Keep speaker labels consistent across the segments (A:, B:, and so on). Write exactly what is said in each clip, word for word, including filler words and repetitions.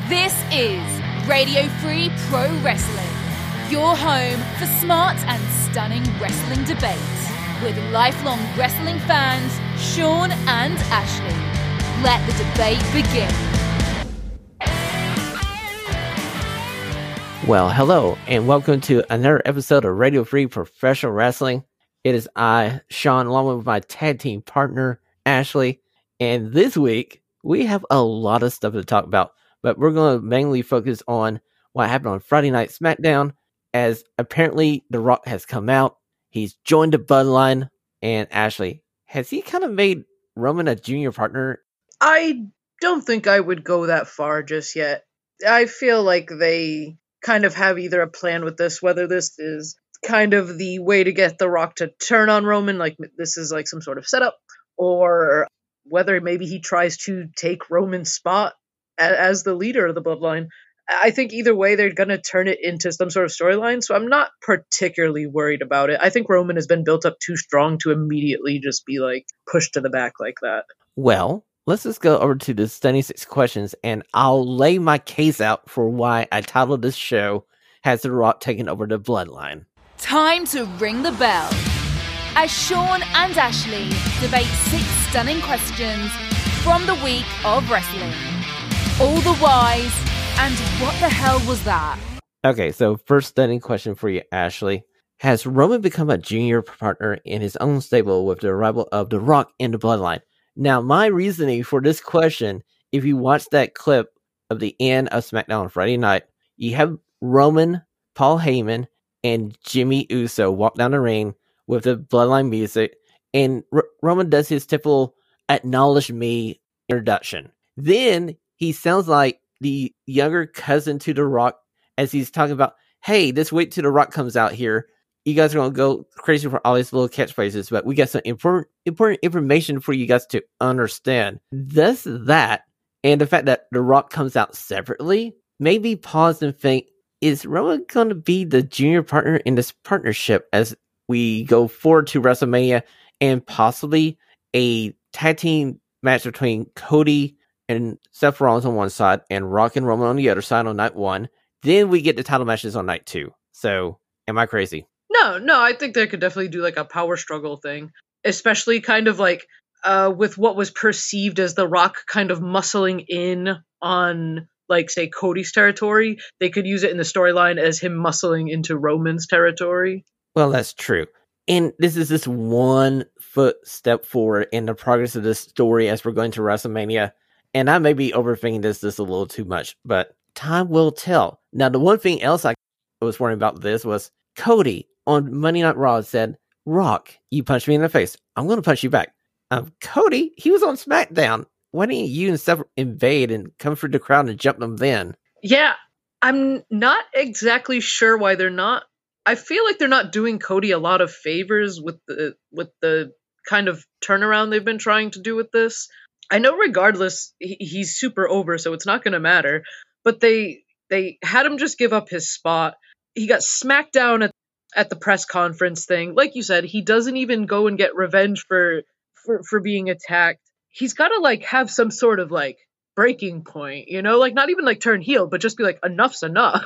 A: This is Radio Free Pro Wrestling, your home for smart and stunning wrestling debate with lifelong wrestling fans Sean and Ashley. Let the debate begin.
B: Well, hello, and welcome to another episode of Radio Free Professional Wrestling. It is I, Sean, along with my tag team partner, Ashley, and this week, we have a lot of stuff to talk about, but we're going to mainly focus on what happened on Friday Night SmackDown, as apparently The Rock has come out, he's joined the Bloodline, and Ashley, has he kind of made Roman a junior partner?
C: I don't think I would go that far just yet. I feel like they kind of have either a plan with this, whether this is kind of the way to get The Rock to turn on Roman, like this is like some sort of setup, or whether maybe he tries to take Roman's spot as the leader of the Bloodline. I think either way, they're going to turn it into some sort of storyline, so I'm not particularly worried about it. I think Roman has been built up too strong to immediately just be like pushed to the back like that.
B: Well, let's just go over to the seventy-six questions, and I'll lay my case out for why I titled this show, Has The Rock Taken Over the Bloodline?
A: Time to ring the bell as Sean and Ashley debate six stunning questions from the week of wrestling. All the whys and what the hell was that?
B: Okay, so first stunning question for you, Ashley. Has Roman become a junior partner in his own stable with the arrival of The Rock in the Bloodline? Now, my reasoning for this question, if you watch that clip of the end of SmackDown on Friday night, you have Roman, Paul Heyman, and Jimmy Uso walk down the ring with the Bloodline music, and R- Roman does his typical acknowledge me introduction. Then he sounds like the younger cousin to The Rock as he's talking about, hey, this week till The Rock comes out here, you guys are going to go crazy for all these little catchphrases, but we got some important important information for you guys to understand. Thus that, and the fact that The Rock comes out separately, maybe pause and think, is Roman going to be the junior partner in this partnership as we go forward to WrestleMania and possibly a tag team match between Cody and Seth Rollins on one side and Rock and Roman on the other side on night one? Then we get the title matches on night two. So, am I crazy?
C: No, no, I think they could definitely do like a power struggle thing, especially kind of like uh, with what was perceived as The Rock kind of muscling in on, like, say, Cody's territory. They could use it in the storyline as him muscling into Roman's territory.
B: Well, that's true. And this is just one foot step forward in the progress of this story as we're going to WrestleMania. And I may be overthinking this just a little too much, but time will tell. Now, the one thing else I was worrying about this was Cody on Monday Night Raw said, Rock, you punched me in the face. I'm going to punch you back. Um, Cody, he was on SmackDown. Why didn't you and Seth invade and come through the crowd and jump them then?
C: Yeah, I'm not exactly sure why they're not. I feel like they're not doing Cody a lot of favors with the with the kind of turnaround they've been trying to do with this. I know regardless, he, he's super over, so it's not going to matter. But they they had him just give up his spot. He got smacked down at, at the press conference thing. Like you said, he doesn't even go and get revenge for for, for being attacked. He's got to like have some sort of like breaking point, you know, like not even like turn heel, but just be like, enough's enough.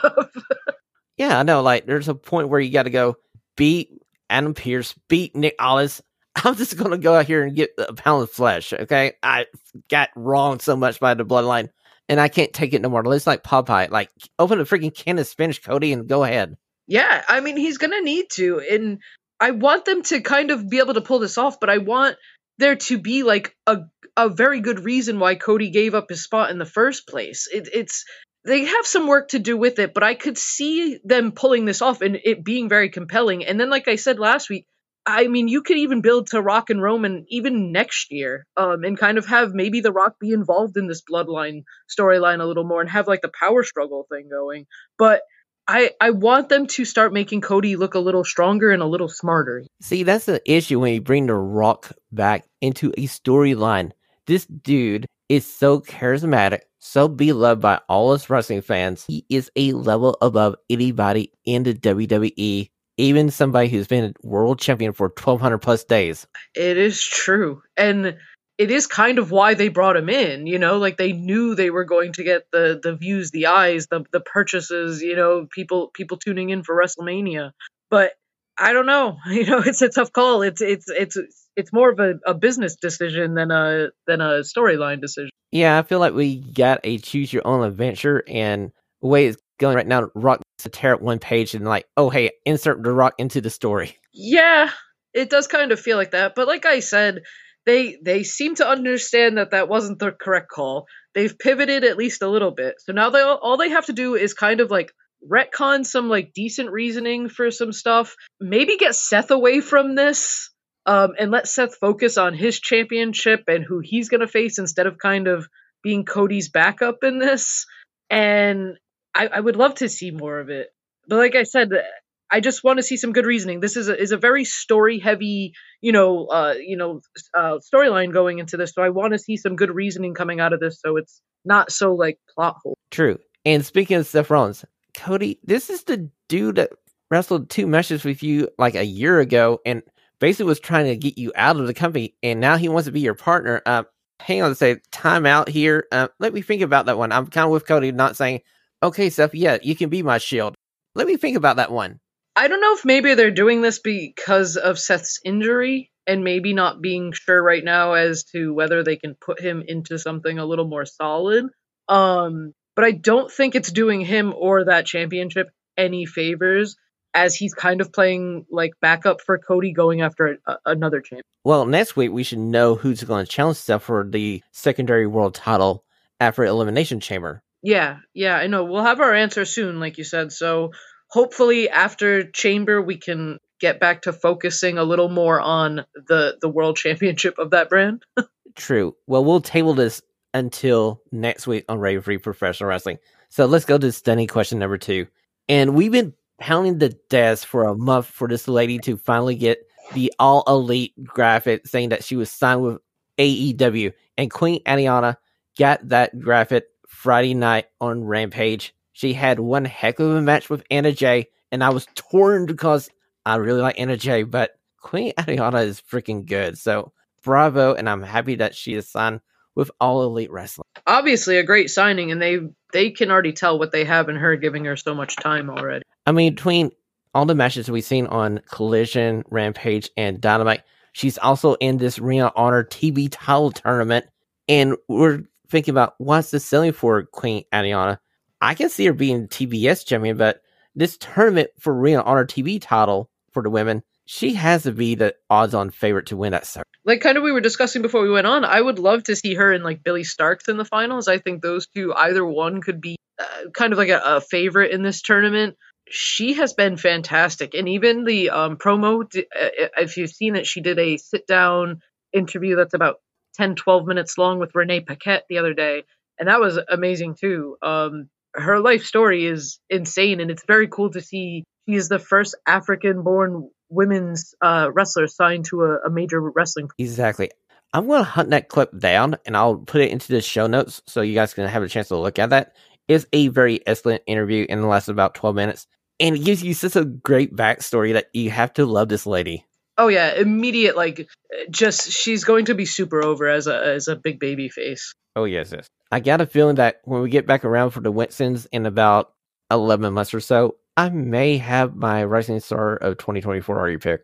B: Yeah, I know. Like, there's a point where you got to go beat Adam Pearce, beat Nick Aldis. I'm just going to go out here and get a pound of flesh, okay? I got wronged so much by the Bloodline, and I can't take it no more. It's like Popeye. Like, open a freaking can of Spanish, Cody, and go ahead.
C: Yeah, I mean, he's going to need to. And I want them to kind of be able to pull this off, but I want there to be, like, a, a very good reason why Cody gave up his spot in the first place. It, it's... They have some work to do with it, but I could see them pulling this off and it being very compelling. And then, like I said last week, I mean, you could even build to Rock and Roman even next year, um, and kind of have maybe The Rock be involved in this Bloodline storyline a little more and have like the power struggle thing going. But I I want them to start making Cody look a little stronger and a little smarter.
B: See, that's the issue when you bring The Rock back into a storyline. This dude is so charismatic, so beloved by all us wrestling fans. He is a level above anybody in the W W E, even somebody who's been a world champion for twelve hundred plus days.
C: It is true. And it is kind of why they brought him in, you know, like they knew they were going to get the the views, the eyes, the the purchases, you know, people people tuning in for WrestleMania. But I don't know, you know, it's a tough call. It's it's it's it's more of a, a business decision than a than a storyline decision.
B: Yeah, I feel like we got a choose your own adventure, and the way it's going right now, Rock to tear up one page and like, oh hey, insert The Rock into the story.
C: Yeah, it does kind of feel like that. But like I said, they they seem to understand that that wasn't the correct call. They've pivoted at least a little bit. So now they all they have to do is kind of like retcon some like decent reasoning for some stuff. Maybe get Seth away from this. Um, and let Seth focus on his championship and who he's going to face instead of kind of being Cody's backup in this. And I, I would love to see more of it. But like I said, I just want to see some good reasoning. This is a, is a very story heavy, you know, uh, you know, uh, storyline going into this. So I want to see some good reasoning coming out of this. So it's not so like plot hole.
B: True. And speaking of Seth Rollins, Cody, this is the dude that wrestled two matches with you like a year ago and basically was trying to get you out of the company, and now he wants to be your partner. Uh, hang on a second, time out here. Uh, let me think about that one. I'm kind of with Cody, not saying, okay, Seth, yeah, you can be my Shield. Let me think about that one.
C: I don't know if maybe they're doing this because of Seth's injury and maybe not being sure right now as to whether they can put him into something a little more solid. Um, but I don't think it's doing him or that championship any favors, as he's kind of playing like backup for Cody going after a, another champion.
B: Well, next week we should know who's going to challenge Seth for the secondary world title after Elimination Chamber.
C: Yeah, yeah, I know. We'll have our answer soon, like you said. So hopefully after Chamber, we can get back to focusing a little more on the, the world championship of that brand.
B: True. Well, we'll table this until next week on Radio Free Professional Wrestling. So let's go to stunning question number two. And we've been pounding the desk for a month for this lady to finally get the All Elite graphic saying that she was signed with A E W. And Queen Aniana got that graphic Friday night on Rampage. She had one heck of a match with Anna Jay, and I was torn because I really like Anna Jay, but Queen Aniana is freaking good. So bravo, and I'm happy that she is signed with All Elite Wrestling.
C: Obviously a great signing, and they they can already tell what they have in her, giving her so much time already.
B: I mean, between all the matches we've seen on Collision, Rampage, and Dynamite, she's also in this Ring of Honor T V title tournament, and we're thinking about what's the selling for Queen Aniana. I can see her being T B S champion, but this tournament for Ring of Honor T V title for the women, she has to be the odds-on favorite to win that circuit.
C: Like kind of we were discussing before we went on, I would love to see her and like Billy Starks in the finals. I think those two, either one could be uh, kind of like a, a favorite in this tournament. She has been fantastic. And even the um, promo, if you've seen it, she did a sit-down interview that's about ten, twelve minutes long with Renee Paquette the other day. And that was amazing too. Um, her life story is insane. And it's very cool to see she is the first African-born women's uh, wrestler signed to a, a major wrestling.
B: Exactly. I'm going to hunt that clip down and I'll put it into the show notes so you guys can have a chance to look at that. It's a very excellent interview and it lasts about twelve minutes. And it gives you such a great backstory that you have to love this lady.
C: Oh yeah, immediate, like, just, she's going to be super over as a as a big baby face.
B: Oh yes, yes. I got a feeling that when we get back around for the Winston's in about eleven months or so, I may have my Rising Star of twenty twenty-four already picked.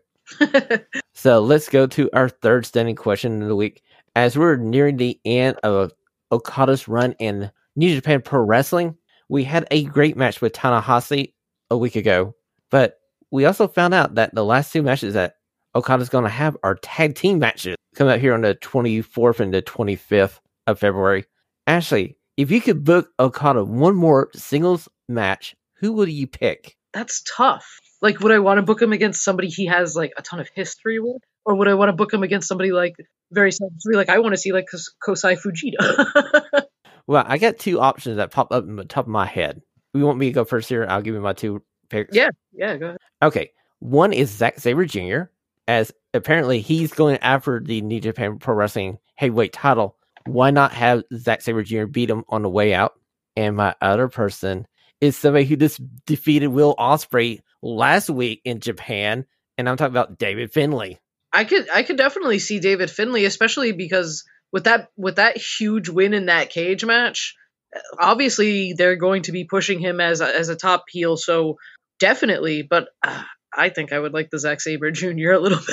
B: So let's go to our third standing question of the week. As we're nearing the end of Okada's run in New Japan Pro Wrestling, we had a great match with Tanahashi a week ago, but we also found out that the last two matches that Okada's going to have are tag team matches coming out here on the twenty-fourth and the twenty-fifth of February. Ashley, if you could book Okada one more singles match, who would you pick?
C: That's tough. Like, would I want to book him against somebody he has like a ton of history with, or would I want to book him against somebody like very self-free? Like, I want to see like Kosai Fujita.
B: Well, I got two options that pop up in the top of my head. You want me to go first here? I'll give you my two picks.
C: Yeah, yeah, go ahead.
B: Okay, one is Zack Sabre Junior, as apparently he's going after the New Japan Pro Wrestling heavyweight title. Why not have Zack Sabre Junior beat him on the way out? And my other person is somebody who just defeated Will Ospreay last week in Japan, and I'm talking about David Finlay.
C: I could I could definitely see David Finlay, especially because with that with that huge win in that cage match, obviously they're going to be pushing him as a, as a top heel. So definitely, but uh, I think I would like the Zack Sabre Junior a little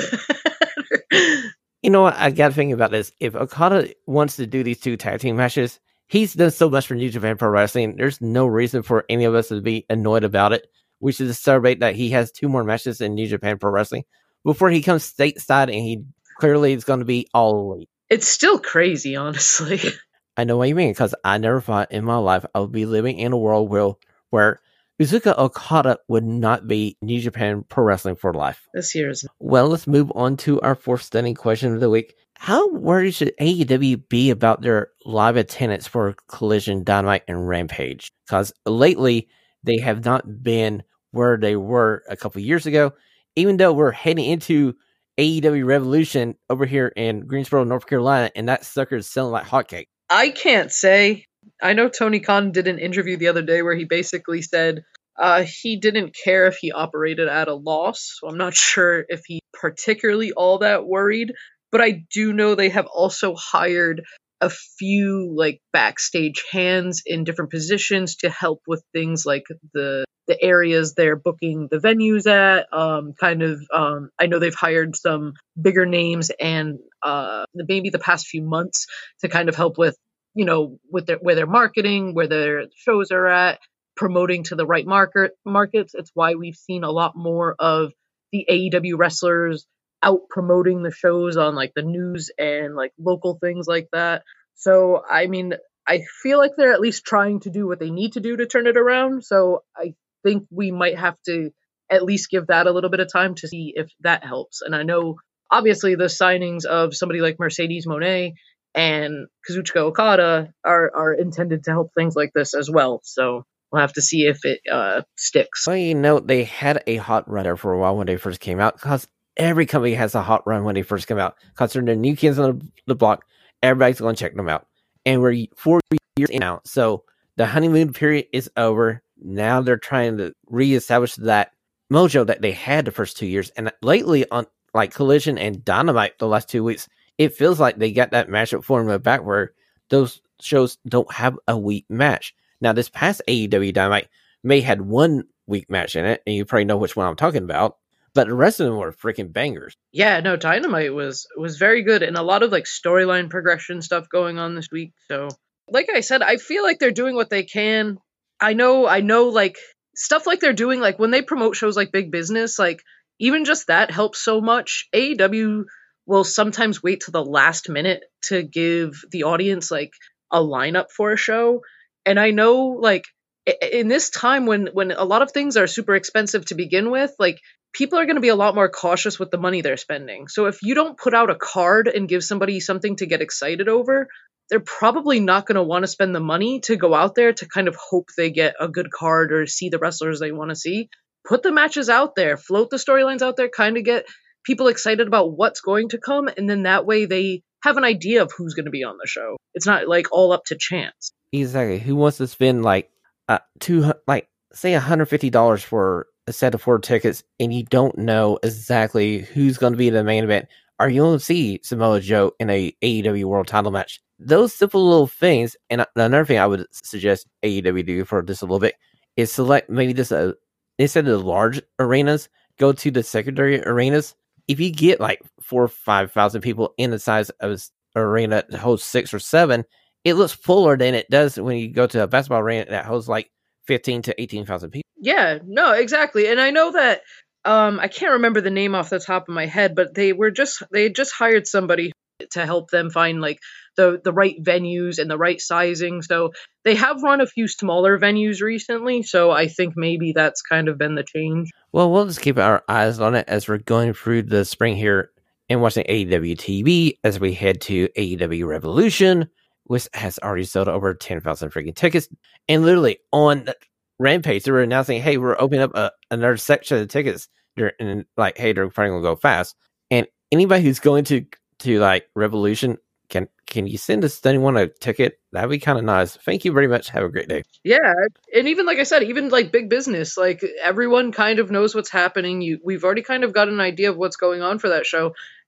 C: bit.
B: You know what? I got to think about this. If Okada wants to do these two tag team matches, he's done so much for New Japan Pro Wrestling. There's no reason for any of us to be annoyed about it. We should just celebrate that he has two more matches in New Japan Pro Wrestling before he comes stateside, and he clearly is going to be all elite.
C: It's still crazy, honestly.
B: I know what you mean, because I never thought in my life I would be living in a world where, where Kazuchika Okada would not be New Japan Pro Wrestling for life.
C: This year is...
B: Well, let's move on to our fourth stunning question of the week. How worried should A E W be about their live attendance for Collision, Dynamite, and Rampage? Because lately, they have not been where they were a couple years ago, even though we're heading into A E W Revolution over here in Greensboro, North Carolina, and that sucker is selling like hotcakes.
C: I can't say. I know Tony Khan did an interview the other day where he basically said uh, he didn't care if he operated at a loss. So I'm not sure if he particularly all that worried, but I do know they have also hired a few like backstage hands in different positions to help with things like the the areas they're booking the venues at. Um, kind of, um, I know they've hired some bigger names and uh, maybe the past few months to kind of help with, you know, with their where their marketing, where their shows are at, promoting to the right market markets. It's why we've seen a lot more of the A E W wrestlers out promoting the shows on like the news and like local things like that. So, I mean, I feel like they're at least trying to do what they need to do to turn it around. So I think we might have to at least give that a little bit of time to see if that helps. And I know obviously the signings of somebody like Mercedes Moné and Kazuchika Okada are, are intended to help things like this as well. So we'll have to see if it uh, sticks.
B: Well, you know, they had a hot run there for a while when they first came out, because every company has a hot run when they first come out, because they're the new kids on the, the block. Everybody's going to check them out. And we're four years in now. So the honeymoon period is over. Now they're trying to reestablish that mojo that they had the first two years. And lately on like Collision and Dynamite the last two weeks, it feels like they got that matchup formula back where those shows don't have a weak match. Now, this past A E W Dynamite may had one weak match in it, and you probably know which one I'm talking about, but the rest of them were freaking bangers.
C: Yeah, no, Dynamite was was very good, and a lot of like storyline progression stuff going on this week. So, like I said, I feel like they're doing what they can. I know, I know, like stuff like they're doing, like when they promote shows like Big Business, like even just that helps so much. A E W will sometimes wait to the last minute to give the audience like a lineup for a show. And I know like in this time when, when a lot of things are super expensive to begin with, like people are going to be a lot more cautious with the money they're spending. So if you don't put out a card and give somebody something to get excited over, they're probably not going to want to spend the money to go out there to kind of hope they get a good card or see the wrestlers they want to see. Put the matches out there, float the storylines out there, kind of get people excited about what's going to come. And then that way they have an idea of who's going to be on the show. It's not like all up to chance.
B: Exactly. Who wants to spend like uh two like say one hundred fifty dollars for a set of four tickets and you don't know exactly who's going to be in the main event? Are you going to see Samoa Joe in a AEW World Title match? Those simple little things. And another thing I would suggest A E W do for this a little bit is select maybe just a instead of the large arenas, go to the secondary arenas. If you get like four or five thousand people in the size of an arena that holds six or seven, it looks fuller than it does when you go to a basketball arena that holds like fifteen to eighteen thousand people.
C: Yeah, no, exactly. And I know that um, I can't remember the name off the top of my head, but they were just they just hired somebody to help them find like the the right venues and the right sizing. So they have run a few smaller venues recently. So I think maybe that's kind of been the change.
B: Well, we'll just keep our eyes on it as we're going through the spring here and watching A E W T V as we head to A E W Revolution, which has already sold over ten thousand freaking tickets. And literally on Rampage, they were announcing, hey, we're opening up a, another section of tickets. And like, hey, they're probably going to go fast. And anybody who's going to, to like Revolution, can can you send us anyone a ticket? That'd be kind of nice. Thank you very much. Have a great day.
C: Yeah. And even like I said, even like Big Business, like everyone kind of knows what's happening. You We've already kind of got an idea of what's going on for that show.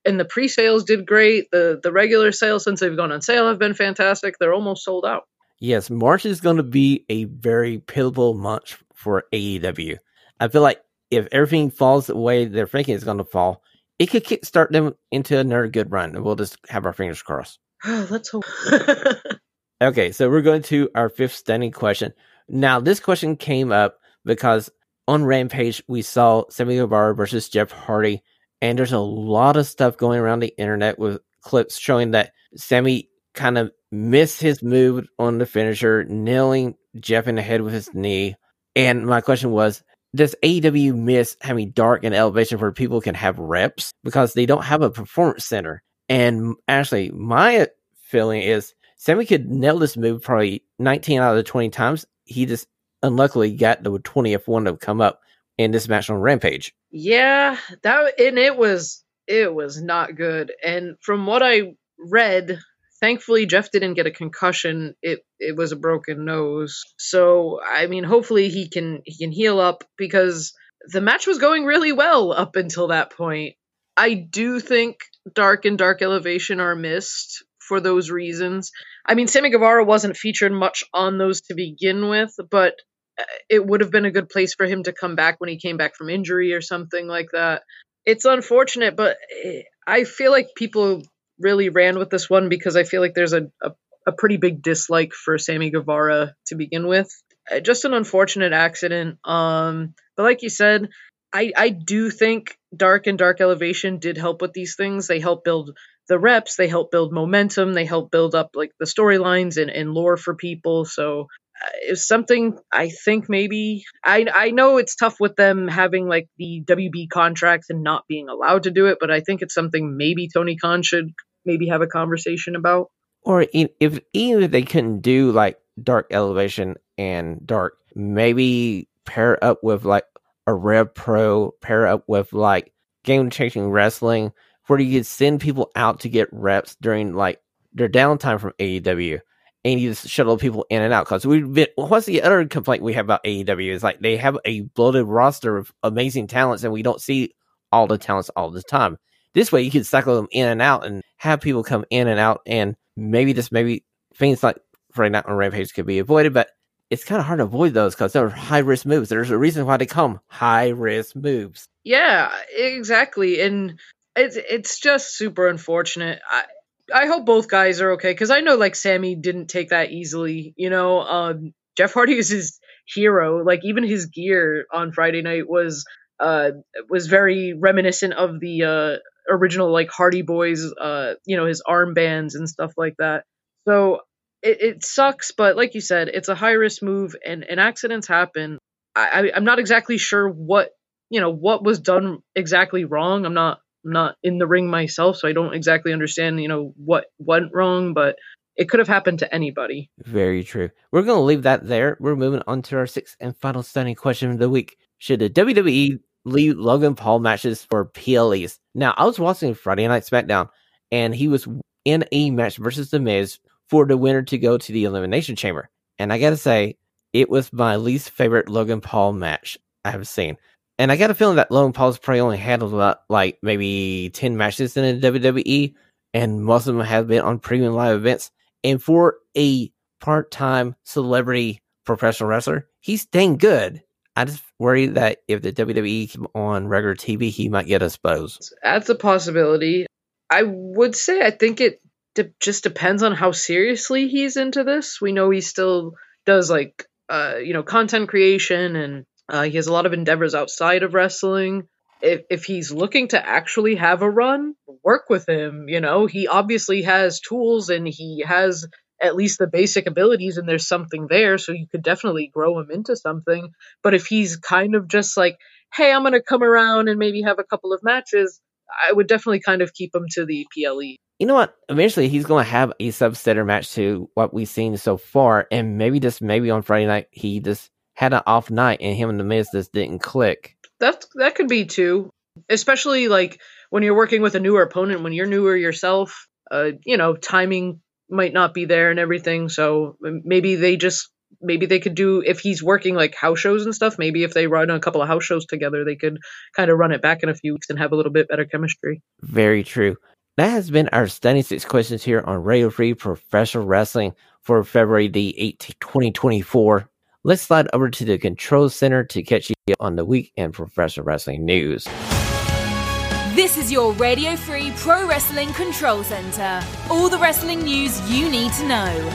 C: and the pre-sales did great. The the regular sales since they've gone on sale have been fantastic. They're almost sold out.
B: Yes, March is going to be a very pivotal month for A E W. I feel like if everything falls the way they're thinking it's going to fall, it could kickstart them into another good run, and we'll just have our fingers crossed.
C: Let's hope.
B: Okay, so we're going to our fifth standing question. Now, this question came up because on Rampage, we saw Sammy Guevara versus Jeff Hardy, and there's a lot of stuff going around the internet with clips showing that Sammy kind of missed his move on the finisher, nailing Jeff in the head with his knee. And my question was, does A E W miss having Dark and Elevation where people can have reps? Because they don't have a performance center. And actually, my feeling is Sammy could nail this move probably nineteen out of the twenty times. He just unluckily got the twentieth one to come up in this match on Rampage.
C: Yeah, that and it was it was not good. And from what I read, thankfully Jeff didn't get a concussion. It it was a broken nose. So I mean, hopefully he can he can heal up, because the match was going really well up until that point. I do think Dark and Dark Elevation are missed for those reasons. I mean, Sammy Guevara wasn't featured much on those to begin with, but it would have been a good place for him to come back when he came back from injury or something like that. It's unfortunate, but I feel like people really ran with this one because I feel like there's a, a, a pretty big dislike for Sammy Guevara to begin with. Just an unfortunate accident. Um, but like you said, I, I do think Dark and Dark Elevation did help with these things. They help build the reps, they help build momentum, they help build up like the storylines and, and lore for people. So uh, it's something I think maybe I I know it's tough with them having like the W B contracts and not being allowed to do it, but I think it's something maybe Tony Khan should maybe have a conversation about.
B: Or if even if they couldn't do like Dark Elevation and Dark, maybe pair up with like a Rev Pro, pair up with like Game Changing Wrestling, where you could send people out to get reps during like their downtime from A E W, and you just shuttle people in and out. Because we've been, what's the other complaint we have about A E W is like they have a bloated roster of amazing talents, and we don't see all the talents all the time. This way, you could cycle them in and out, and have people come in and out, and maybe just maybe things like Friday Night on Rampage could be avoided, but it's kind of hard to avoid those because they're high risk moves. There's a reason why they call them high risk moves.
C: Yeah, exactly, and it's it's just super unfortunate. I I hope both guys are okay, because I know like Sammy didn't take that easily. You know, um, Jeff Hardy is his hero. Like even his gear on Friday night was uh was very reminiscent of the uh original like Hardy Boys. Uh, you know, his armbands and stuff like that. So it, it sucks, but like you said, it's a high risk move, and, and accidents happen. I, I I'm not exactly sure what you know what was done exactly wrong. I'm not I'm not in the ring myself, so I don't exactly understand you know what went wrong, but it could have happened to anybody.
B: Very true. We're going to leave that there. We're moving on to our sixth and final stunning question of the week. Should the W W E leave Logan Paul matches for P L Es? Now, I was watching Friday Night SmackDown, and he was in a match versus The Miz for the winner to go to the Elimination Chamber. And I got to say, it was my least favorite Logan Paul match I have seen. And I got a feeling that Logan Paul's probably only handled about, like maybe ten matches in the W W E, and most of them have been on premium live events. And for a part-time celebrity professional wrestler, he's dang good. I just worry that if the W W E came on regular T V, he might get exposed.
C: That's a possibility. I would say I think it de- just depends on how seriously he's into this. We know he still does like uh, you know content creation, and uh, he has a lot of endeavors outside of wrestling. If if he's looking to actually have a run, work with him. You know, he obviously has tools and he has at least the basic abilities, and there's something there, so you could definitely grow him into something. But if he's kind of just like, hey, I'm going to come around and maybe have a couple of matches, I would definitely kind of keep him to the P L E.
B: You know what? Eventually, he's going to have a subsetter match to what we've seen so far, and maybe just maybe on Friday night, he just had an off night, and him and The Miz just didn't click.
C: That's, that could be too. Especially like when you're working with a newer opponent, when you're newer yourself, uh, you know, timing might not be there and everything. So maybe they just maybe they could do, if he's working like house shows and stuff, maybe if they run a couple of house shows together, they could kind of run it back in a few weeks and have a little bit better chemistry.
B: Very true. That has been our Stunning Six questions here on Radio Free Professional Wrestling for February the eighteenth, twenty twenty-four. Let's slide over to the Control Center to catch you on the week in professional wrestling news.
A: This is your Radio Free Pro Wrestling Control Center. All the wrestling news you need to know.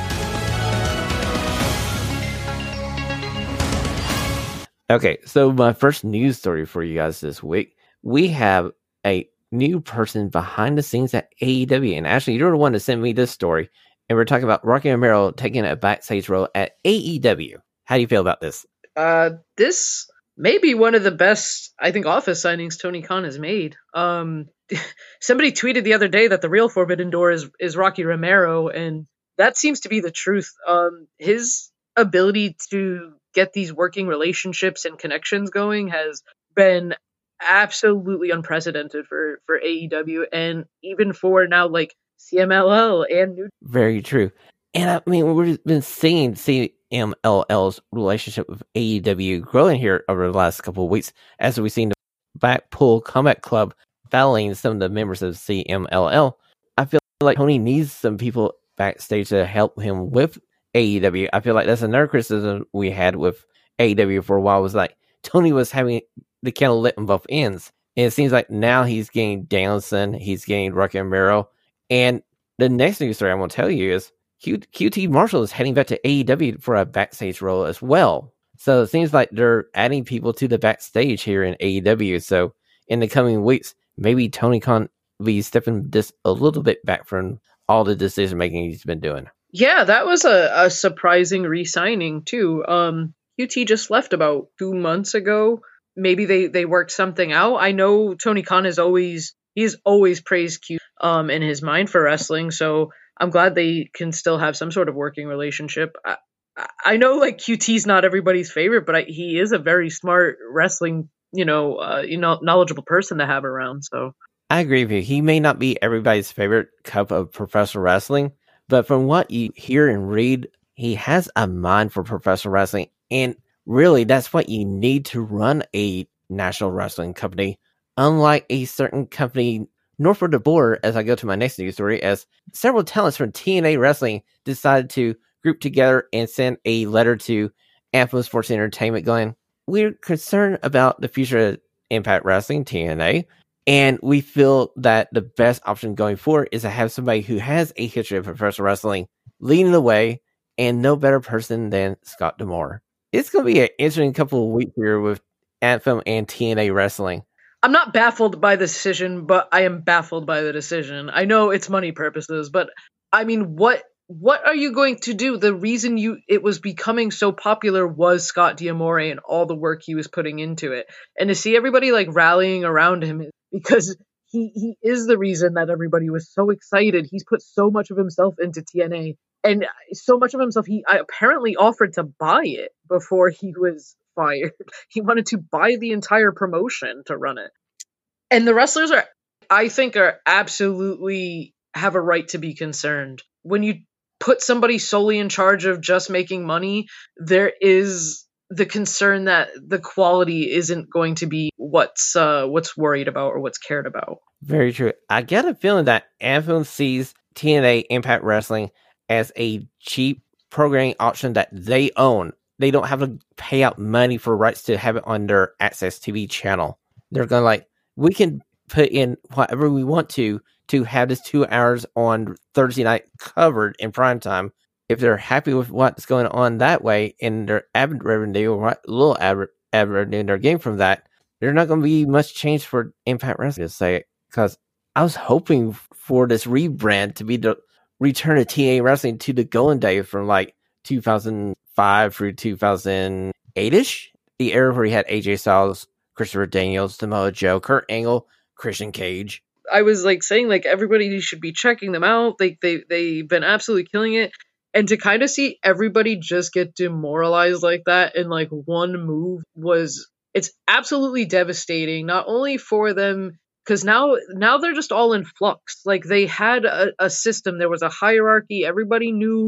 B: Okay, so my first news story for you guys this week, we have a new person behind the scenes at A E W. And Ashley, you're the one to send me this story. And we're talking about Rocky Romero taking a backstage role at A E W. How do you feel about this?
C: Uh, this may be one of the best, I think, office signings Tony Khan has made. Um, somebody tweeted the other day that the real Forbidden Door is, is Rocky Romero, and that seems to be the truth. Um, his ability to get these working relationships and connections going has been absolutely unprecedented for, for A E W, and even for now, like, C M L L and New.
B: Very true. And I mean, we've been seeing C M L L's relationship with A E W growing here over the last couple of weeks, as we've seen the Blackpool Combat Club fouling some of the members of C M L L. I feel like Tony needs some people backstage to help him with A E W. I feel like that's another criticism we had with A E W for a while, was like Tony was having the candle lit on both ends. And it seems like now he's getting Danielson, he's getting Rocky Romero. And the next news story I'm going to tell you is Q- QT Marshall is heading back to A E W for a backstage role as well. So it seems like they're adding people to the backstage here in A E W. So in the coming weeks, maybe Tony Khan will be stepping just a little bit back from all the decision making he's been doing.
C: Yeah, that was a, a surprising re-signing too. Um, Q T just left about two months ago. Maybe they, they worked something out. I know Tony Khan has always he's always praised Q um in his mind for wrestling, so I'm glad they can still have some sort of working relationship. I, I know like Q T's not everybody's favorite, but I, he is a very smart wrestling, you know, uh, you know, knowledgeable person to have around. So
B: I agree with you. He may not be everybody's favorite cup of professional wrestling, but from what you hear and read, he has a mind for professional wrestling. And really, that's what you need to run a national wrestling company. Unlike a certain company north of the border, as I go to my next news story, as several talents from T N A Wrestling decided to group together and send a letter to Anthem Sports Entertainment going, we're concerned about the future of Impact Wrestling, T N A, and we feel that the best option going forward is to have somebody who has a history of professional wrestling leading the way, and no better person than Scott D'Amore. It's going to be an interesting couple of weeks here with Anthem and T N A Wrestling.
C: I'm not baffled by the decision, but I am baffled by the decision. I know it's money purposes, but I mean, what what are you going to do? The reason you it was becoming so popular was Scott D'Amore and all the work he was putting into it. And to see everybody like rallying around him, because he, he is the reason that everybody was so excited. He's put so much of himself into T N A, and so much of himself, he apparently offered to buy it before he was fired. He wanted to buy the entire promotion to run it. And the wrestlers are, I think, are absolutely have a right to be concerned. When you put somebody solely in charge of just making money, there is the concern that the quality isn't going to be what's uh, what's worried about or what's cared about.
B: Very true. I get a feeling that Anthem sees T N A Impact Wrestling as a cheap programming option that they own. They don't have to pay out money for rights to have it on their Access T V channel. They're going to like, we can put in whatever we want to to have this two hours on Thursday night covered in prime time. If they're happy with what's going on that way and their ad revenue or what little ad, ad revenue they're getting from that, there's not going to be much change for Impact Wrestling to say. Because I was hoping for this rebrand to be the return of T N A Wrestling to the golden days from like two thousand five through two thousand eight-ish. The era where he had A J Styles, Christopher Daniels, Samoa Joe, Kurt Angle, Christian Cage.
C: I was like saying, like, everybody should be checking them out. They, they, they've been absolutely killing it. And to kind of see everybody just get demoralized like that in like one move was, it's absolutely devastating. Not only for them, because now, now they're just all in flux. Like they had a, a system, there was a hierarchy. Everybody knew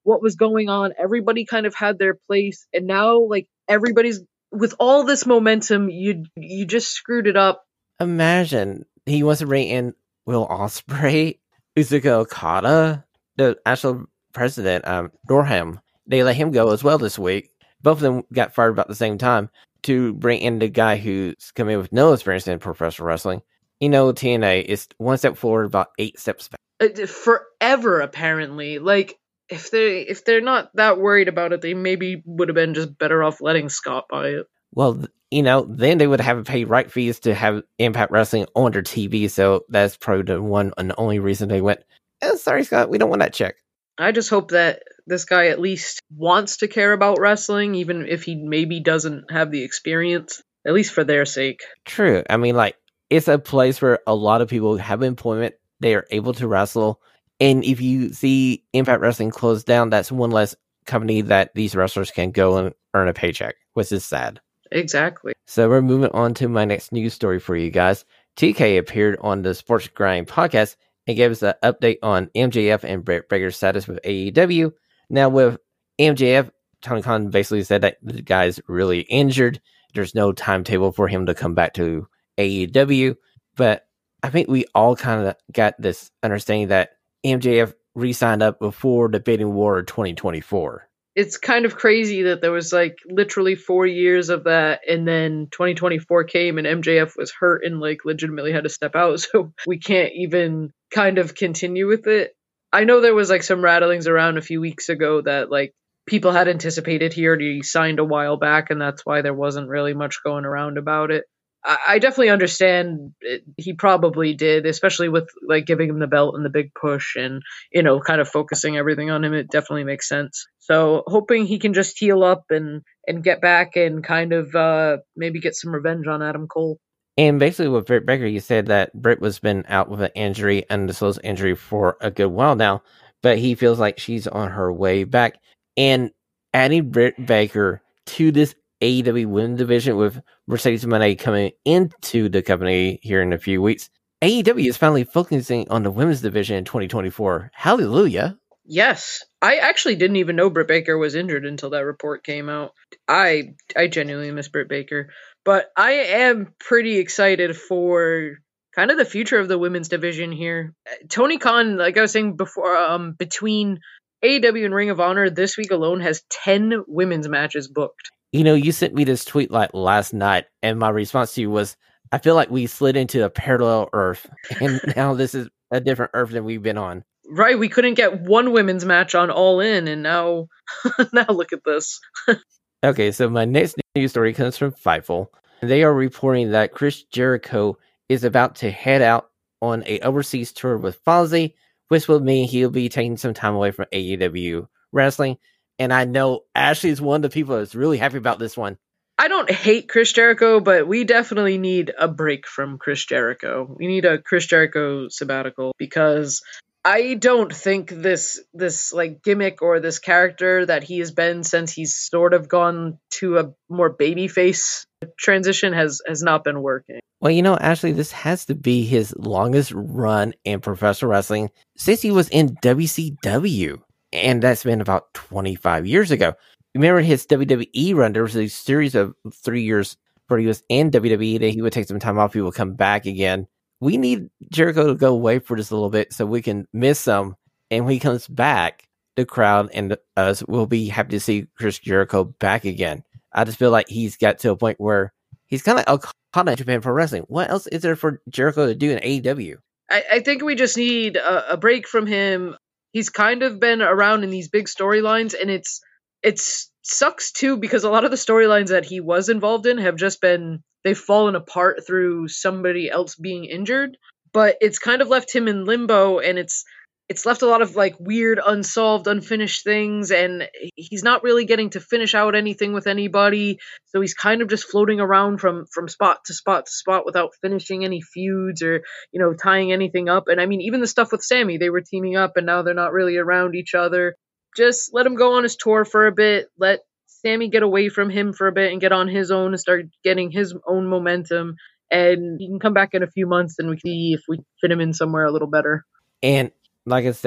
C: what was going on. Everybody kind of had their place, and now like everybody's with all this momentum, you you just screwed it up.
B: Imagine he wants to bring in Will Ospreay, Uzuka Okada, the actual president, um, Dorham. They let him go as well this week. Both of them got fired about the same time to bring in the guy who's come in with no experience in professional wrestling. You know, T N A is one step forward, about eight steps back.
C: Uh, forever, apparently. Like, if they if they're not that worried about it, they maybe would have been just better off letting Scott buy it.
B: Well, you know, then they would have to pay right fees to have Impact Wrestling on their T V, so that's probably the one and only reason they went, eh, sorry, Scott, we don't want that check.
C: I just hope that this guy at least wants to care about wrestling, even if he maybe doesn't have the experience, at least for their sake.
B: True. I mean, like, it's a place where a lot of people have employment. They are able to wrestle. And if you see Impact Wrestling close down, that's one less company that these wrestlers can go and earn a paycheck, which is sad.
C: Exactly.
B: So we're moving on to my next news story for you guys. T K appeared on the Sports Grind podcast and gave us an update on M J F and Britt Baker's status with A E W. Now with M J F, Tony Khan basically said that the guy's really injured. There's no timetable for him to come back to A E W. But I think we all kind of got this understanding that M J F re-signed up before the bidding war of twenty twenty-four.
C: It's kind of crazy that there was like literally four years of that, and then twenty twenty-four came and M J F was hurt and like legitimately had to step out, so we can't even kind of continue with it. I know there was like some rattlings around a few weeks ago that like people had anticipated he already signed a while back, and that's why there wasn't really much going around about it. I definitely understand it. He probably did, especially with like giving him the belt and the big push and, you know, kind of focusing everything on him. It definitely makes sense. So hoping he can just heal up and, and get back and kind of uh, maybe get some revenge on Adam Cole.
B: And basically with Britt Baker, you said that Britt was been out with an injury, undisclosed injury for a good while now, but he feels like she's on her way back. And adding Britt Baker to this A E W Women's division with Mercedes Moné coming into the company here in a few weeks, A E W is finally focusing on the women's division in twenty twenty-four. Hallelujah.
C: Yes. I actually didn't even know Britt Baker was injured until that report came out. I I genuinely miss Britt Baker. But I am pretty excited for kind of the future of the women's division here. Tony Khan, like I was saying before, um, between A E W and Ring of Honor, this week alone has ten women's matches booked.
B: You know, you sent me this tweet like last night, and my response to you was, I feel like we slid into a parallel Earth, and now this is a different Earth than we've been on.
C: Right, we couldn't get one women's match on All In, and now, now look at this.
B: Okay, so my next news story comes from Fightful. They are reporting that Chris Jericho is about to head out on a overseas tour with Fozzy, which will mean he'll be taking some time away from A E W wrestling. And I know Ashley is one of the people that's really happy about this one.
C: I don't hate Chris Jericho, but we definitely need a break from Chris Jericho. We need a Chris Jericho sabbatical, because I don't think this this like gimmick or this character that he has been since he's sort of gone to a more babyface transition has has not been working.
B: Well, you know, Ashley, this has to be his longest run in professional wrestling since he was in W C W. And that's been about twenty-five years ago. Remember his W W E run? There was a series of three years where he was in W W E that he would take some time off. He would come back again. We need Jericho to go away for just a little bit so we can miss him. And when he comes back, the crowd and us will be happy to see Chris Jericho back again. I just feel like he's got to a point where he's kind of caught in Japan Pro Wrestling. What else is there for Jericho to do in A E W?
C: I, I think we just need a, a break from him. He's kind of been around in these big storylines, and it's it's sucks too, because a lot of the storylines that he was involved in have just been, they've fallen apart through somebody else being injured. But it's kind of left him in limbo, and it's it's left a lot of like weird, unsolved, unfinished things, and he's not really getting to finish out anything with anybody. So he's kind of just floating around from from spot to spot to spot without finishing any feuds or, you know, tying anything up. And I mean, even the stuff with Sammy, they were teaming up and now they're not really around each other. Just let him go on his tour for a bit. Let Sammy get away from him for a bit and get on his own and start getting his own momentum. And he can come back in a few months and we can see if we fit him in somewhere a little better.
B: And like I said,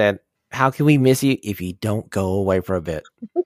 B: how can we miss you if you don't go away for a bit?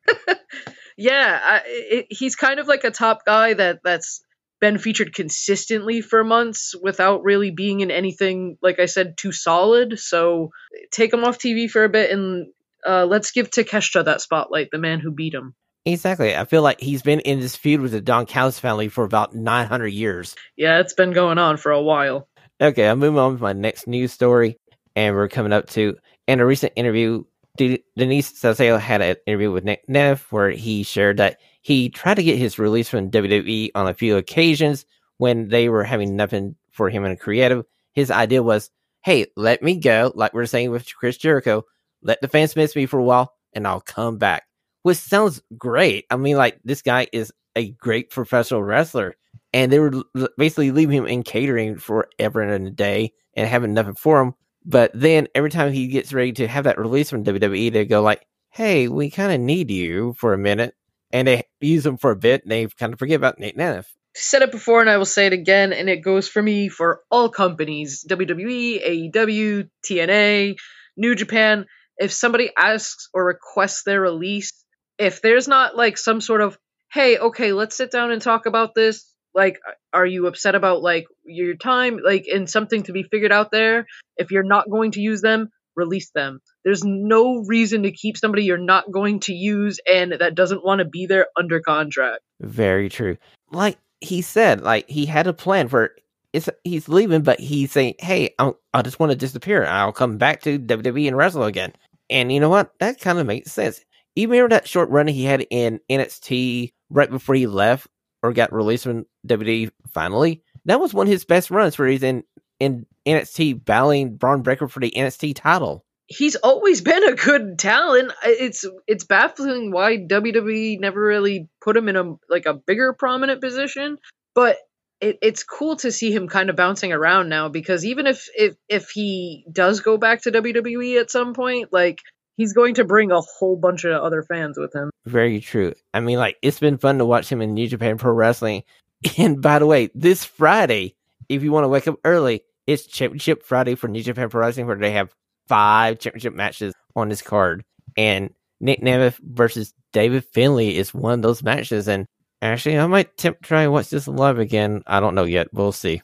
C: Yeah, I, it, he's kind of like a top guy that that's been featured consistently for months without really being in anything, like I said, too solid. So take him off T V for a bit and uh, let's give Takeshita that spotlight, the man who beat him.
B: Exactly. I feel like he's been in this feud with the Don Callis family for about nine hundred years.
C: Yeah, it's been going on for a while.
B: Okay, I'm moving on to my next news story, and we're coming up to, in a recent interview, D- Denise Salcedo had an interview with Nick Neff where he shared that he tried to get his release from W W E on a few occasions when they were having nothing for him in creative. His idea was, hey, let me go, like we're saying with Chris Jericho, let the fans miss me for a while, and I'll come back. Which sounds great. I mean, like, this guy is a great professional wrestler, and they were basically leaving him in catering forever and a day and having nothing for him. But then every time he gets ready to have that release from W W E, they go like, hey, we kind of need you for a minute. And they use him for a bit, and they kind of forget about Nate Nemeth.
C: Said it before, and I will say it again, and it goes for me for all companies, W W E, A E W, T N A, New Japan. If somebody asks or requests their release, if there's not like some sort of, hey, okay, let's sit down and talk about this, like, are you upset about like your time, like, and something to be figured out there? If you're not going to use them, release them. There's no reason to keep somebody you're not going to use and that doesn't want to be there under contract.
B: Very true. Like he said, like he had a plan for it's he's leaving, but he's saying, hey, I'll, I just want to disappear. I'll come back to W W E and wrestle again. And you know what? That kind of makes sense. You remember that short run he had in N X T right before he left or got released from W W E finally? That was one of his best runs where he's in, in N X T battling Braun Breaker for the N X T title.
C: He's always been a good talent. It's it's baffling why W W E never really put him in a like a bigger prominent position, but it, it's cool to see him kind of bouncing around now, because even if, if if he does go back to W W E at some point, like, he's going to bring a whole bunch of other fans with him.
B: Very true. I mean, like, it's been fun to watch him in New Japan Pro Wrestling. And by the way, this Friday, if you want to wake up early, it's Championship Friday for New Japan Pro Wrestling, where they have five championship matches on this card. And Nick Nemeth versus David Finlay is one of those matches. And actually, I might attempt to try and watch this live again. I don't know yet. We'll see.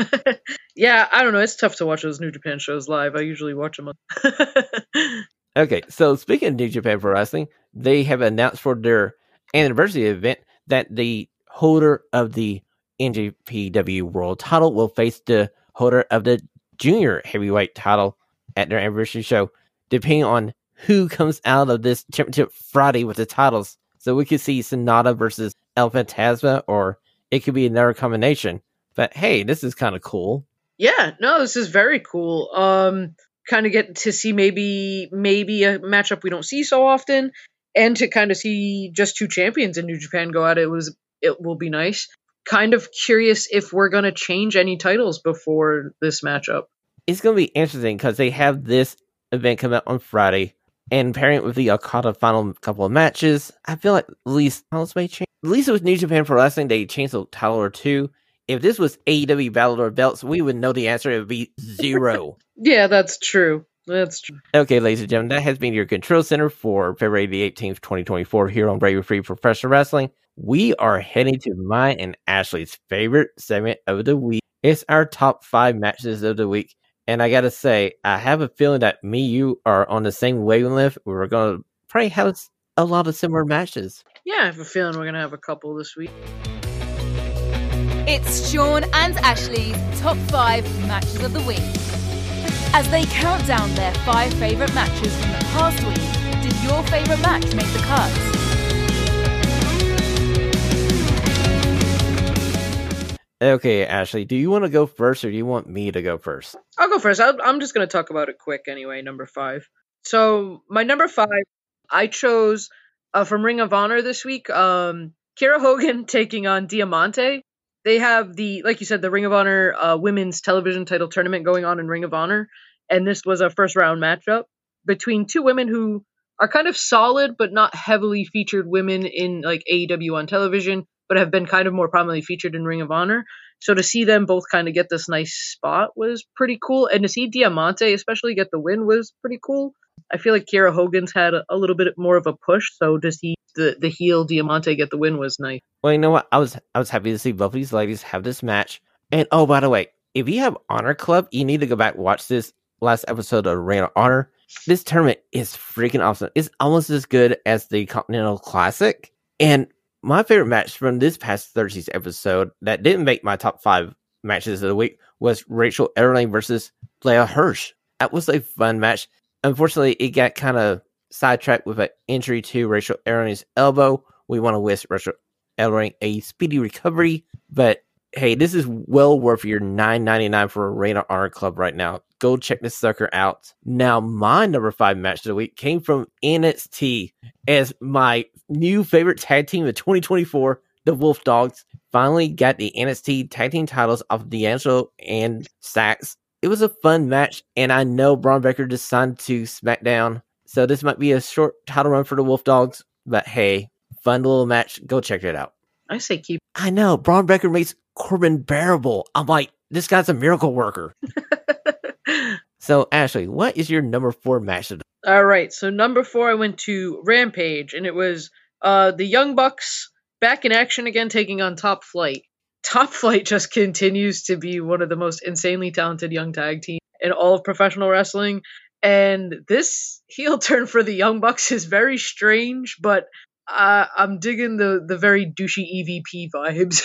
C: Yeah, I don't know. It's tough to watch those New Japan shows live. I usually watch them.
B: Okay, so speaking of New Japan Pro Wrestling, they have announced for their anniversary event that the holder of the N J P W World title will face the holder of the Junior Heavyweight title at their anniversary show, depending on who comes out of this Championship Friday with the titles. So we could see Sonata versus El Fantasma, or it could be another combination. But hey, this is kind of cool.
C: Yeah, no, this is very cool. Um, kind of get to see maybe maybe a matchup we don't see so often, and to kind of see just two champions in New Japan go at it was it will be nice. Kind of curious if we're going to change any titles before this matchup.
B: It's going to be interesting because they have this event come out on Friday, and pairing it with the Okada final couple of matches, I feel like at least titles may change. At least with New Japan Pro Wrestling, they changed a title or two. If this was A E W Battle or Belts, we would know the answer. It would be zero.
C: Yeah, that's true. That's true.
B: Okay, ladies and gentlemen, that has been your Control Center for February the eighteenth, twenty twenty-four here on Radio Free Professional Wrestling. We are heading to mine and Ashley's favorite segment of the week. It's our top five matches of the week. And I gotta say, I have a feeling that me and you are on the same wavelength. We're going to probably have a lot of similar matches.
C: Yeah, I have a feeling we're going to have a couple this week.
A: It's Sean and Ashley's top five matches of the week. As they count down their five favourite matches from the past week, did your favourite match make the cut?
B: Okay, Ashley, do you want to go first or do you want me to go first?
C: I'll go first. I'll, I'm just going to talk about it quick anyway, number five. So, my number five, I chose uh, from Ring of Honor this week, um, Kiera Hogan taking on Diamante. They have the, like you said, the Ring of Honor uh, women's television title tournament going on in Ring of Honor. And this was a first round matchup between two women who are kind of solid, but not heavily featured women in like A E W on television, but have been kind of more prominently featured in Ring of Honor. So to see them both kind of get this nice spot was pretty cool. And to see Diamante especially get the win was pretty cool. I feel like Kiera Hogan's had a, a little bit more of a push, so does he the, the heel Diamante get the win was nice.
B: Well, you know what? I was I was happy to see both of these ladies have this match. And oh, by the way, if you have Honor Club, you need to go back and watch this last episode of Reign of Honor. This tournament is freaking awesome. It's almost as good as the Continental Classic. And my favorite match from this past Thursday's episode that didn't make my top five matches of the week was Rachel Ellering versus Leah Hirsch. That was a fun match. Unfortunately, it got kind of sidetracked with an injury to Rachel Ellering's elbow. We want to wish Rachel Ellering a speedy recovery. But hey, this is well worth your nine ninety-nine for a Reign of Honor Club right now. Go check this sucker out. Now, my number five match of the week came from N X T as my new favorite tag team of twenty twenty-four, the Wolf Dogs, finally got the N X T tag team titles off D'Angelo and Sachs. It was a fun match, and I know Braun Breaker just signed to SmackDown, so this might be a short title run for the Wolf Dogs, but hey, fun little match. Go check it out.
C: I say keep.
B: I know, Braun Breaker makes Corbin bearable. I'm like, this guy's a miracle worker. So, Ashley, what is your number four match of the
C: All right, so number four, I went to Rampage, and it was uh, the Young Bucks back in action again, taking on Top Flight. Top Flight just continues to be one of the most insanely talented young tag teams in all of professional wrestling, and this heel turn for the Young Bucks is very strange, but uh, I'm digging the, the very douchey E V P vibes.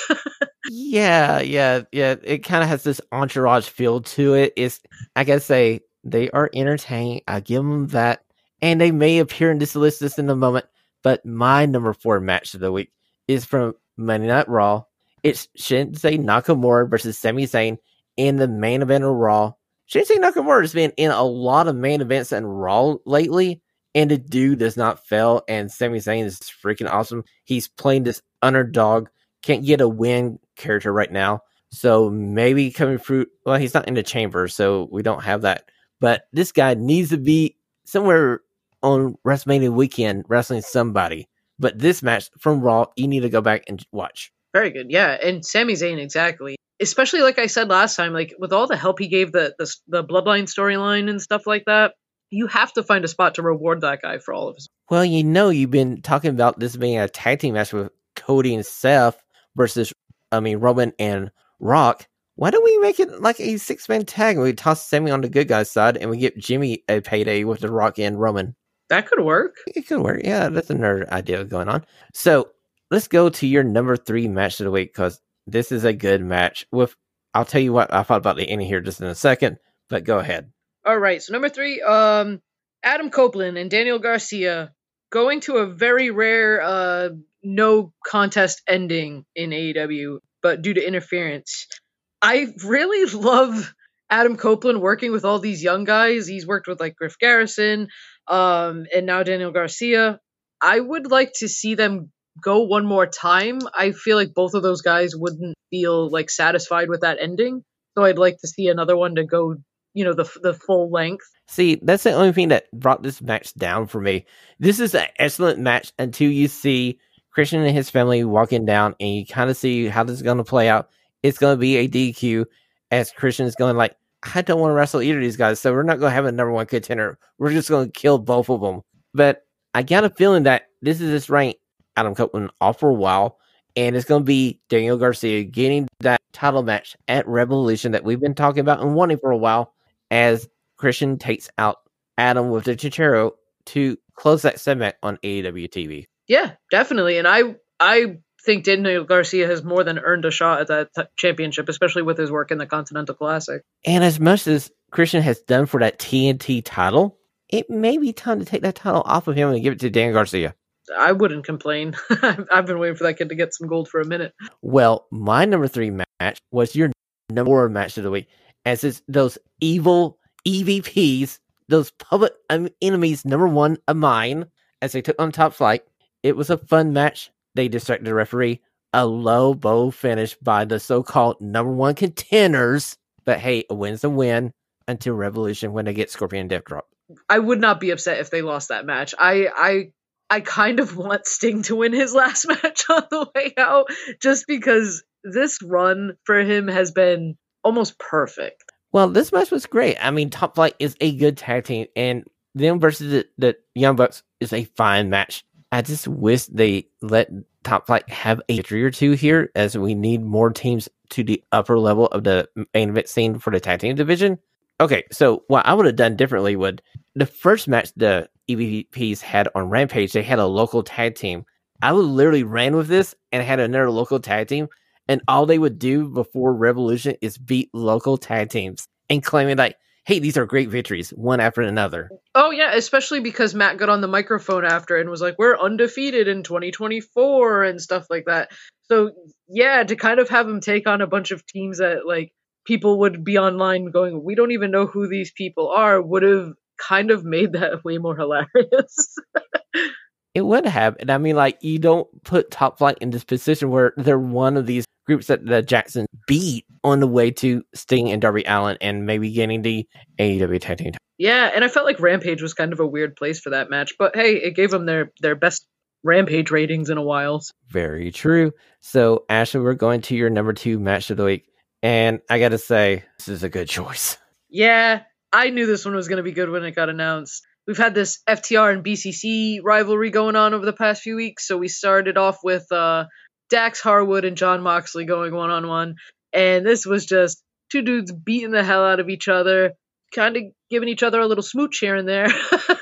B: Yeah, yeah, yeah. It kind of has this entourage feel to it. It's, I gotta say, they are entertaining. I give them that. And they may appear in this list just in a moment. But my number four match of the week is from Monday Night Raw. It's Shinsuke Nakamura versus Sami Zayn in the main event of Raw. Shinsuke Nakamura has been in a lot of main events in Raw lately. And the dude does not fail. And Sami Zayn is freaking awesome. He's playing this underdog. Can't get a win character right now. So maybe coming through, well, he's not in the chamber, so we don't have that. But this guy needs to be somewhere on WrestleMania weekend wrestling somebody. But this match from Raw, you need to go back and watch.
C: Very good, yeah. And Sami Zayn, exactly. Especially like I said last time, like with all the help he gave the the, the Bloodline storyline and stuff like that, you have to find a spot to reward that guy for all of his.
B: Well, you know, you've been talking about this being a tag team match with Cody and Seth versus, I mean, Roman and Rock. Why don't we make it like a six-man tag and we toss Sammy on the good guy's side and we get Jimmy a payday with the Rock and Roman?
C: That could work.
B: It could work. Yeah, that's another idea going on. So let's go to your number three match of the week because this is a good match. With, I'll tell you what I thought about the ending here just in a second, but go ahead.
C: All right, so number three, um, Adam Copeland and Daniel Garcia going to a very rare uh, no contest ending in A E W, but due to interference. I really love Adam Copeland working with all these young guys. He's worked with like Griff Garrison, um, and now Daniel Garcia. I would like to see them go one more time. I feel like both of those guys wouldn't feel like satisfied with that ending, so I'd like to see another one to go, you know, the the full length.
B: See, that's the only thing that brought this match down for me. This is an excellent match until you see Christian and his family walking down and you kind of see how this is going to play out. It's going to be a D Q as Christian is going like, I don't want to wrestle either of these guys, so we're not going to have a number one contender. We're just going to kill both of them. But I got a feeling that this is just right Adam Copeland off for a while, and it's going to be Daniel Garcia getting that title match at Revolution that we've been talking about and wanting for a while, as Christian takes out Adam with the Chichero to close that segment on A E W T V.
C: Yeah, definitely. And I I think Daniel Garcia has more than earned a shot at that t- championship, especially with his work in the Continental Classic.
B: And as much as Christian has done for that T N T title, it may be time to take that title off of him and give it to Daniel Garcia.
C: I wouldn't complain. I've been waiting for that kid to get some gold for a minute.
B: Well, my number three match was your number four match of the week, as it's those evil E V Ps, those public enemies, number one of mine, as they took on Top Flight. It was a fun match. They distracted the referee. A low blow finish by the so-called number one contenders. But hey, a win's a win until Revolution when they get Scorpion Death Drop.
C: I would not be upset if they lost that match. I I I kind of want Sting to win his last match on the way out, just because this run for him has been almost perfect.
B: Well, this match was great. I mean, Top Flight is a good tag team, and them versus the, the Young Bucks is a fine match. I just wish they let Top Flight have a victory or two here, as we need more teams to the upper level of the main event scene for the tag team division. Okay, so what I would have done differently would, the first match the E V Ps had on Rampage, they had a local tag team. I would literally ran with this and had another local tag team, and all they would do before Revolution is beat local tag teams and claiming like, hey, these are great victories, one after another.
C: Oh, yeah, especially because Matt got on the microphone after and was like, we're undefeated in twenty twenty-four and stuff like that. So, yeah, to kind of have him take on a bunch of teams that, like, people would be online going, we don't even know who these people are, would have kind of made that way more hilarious.
B: It would have. And I mean, like, you don't put Top Flight in this position where they're one of these groups that the Jackson beat on the way to Sting and Darby Allin and maybe getting the A E W tag team.
C: Yeah, and I felt like Rampage was kind of a weird place for that match, but hey, it gave them their, their best Rampage ratings in a while.
B: Very true. So, Ashley, we're going to your number two match of the week. And I got to say, this is a good choice.
C: Yeah, I knew this one was going to be good when it got announced. We've had this F T R and B C C rivalry going on over the past few weeks. So we started off with uh, Dax Harwood and Jon Moxley going one-on-one. And this was just two dudes beating the hell out of each other, kind of giving each other a little smooch here and there,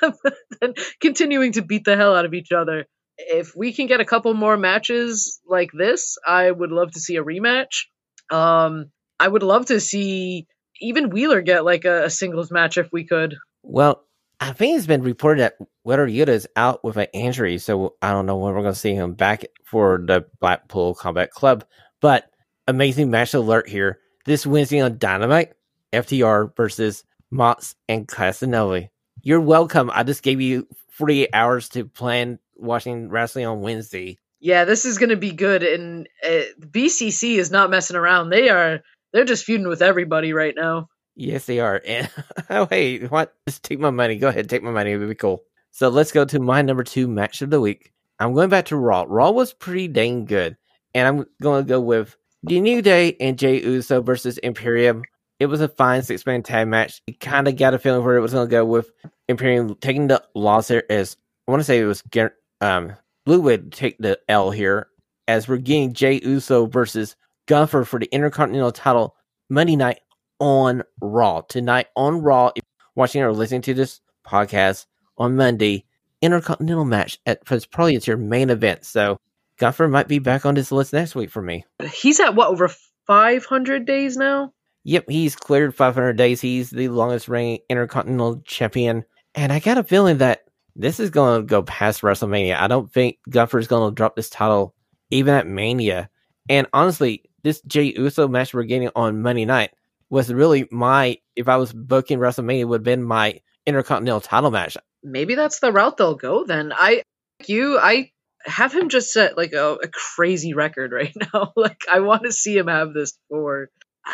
C: and continuing to beat the hell out of each other. If we can get a couple more matches like this, I would love to see a rematch. Um, I would love to see even Wheeler get like a, a singles match if we could.
B: Well, I think it's been reported that Wheeler Yuta is out with an injury, so I don't know when we're going to see him back for the Blackpool Combat Club. But amazing match alert here. This Wednesday on Dynamite, F T R versus Mox and Castagnoli. You're welcome. I just gave you forty-eight hours to plan watching wrestling on Wednesday.
C: Yeah, this is going to be good. And uh, B C C is not messing around. They are, they're just feuding with everybody right now.
B: Yes, they are. And oh, hey, what? Just take my money. Go ahead, take my money. It would be cool. So let's go to my number two match of the week. I'm going back to Raw. Raw was pretty dang good. And I'm going to go with The New Day and Jey Uso versus Imperium. It was a fine six-man tag match. You kind of got a feeling where it was going to go with Imperium taking the loss here, as I want to say it was um, Blue would take the L here, as we're getting Jey Uso versus Gunther for the Intercontinental title Monday night on Raw. Tonight on Raw, if you're watching or listening to this podcast on Monday, Intercontinental match at it's probably it's your main event. So Gunther might be back on this list next week for me.
C: He's at what, over five hundred days now?
B: Yep, he's cleared five hundred days. He's the longest reigning Intercontinental champion. And I got a feeling that this is going to go past WrestleMania. I don't think Gunther's going to drop this title even at Mania. And honestly, this Jey Uso match we're getting on Monday night was really my, if I was booking WrestleMania, would have been my Intercontinental title match.
C: Maybe that's the route they'll go then. I, like you, I have him just set like a, a crazy record right now. Like, I want to see him have this for,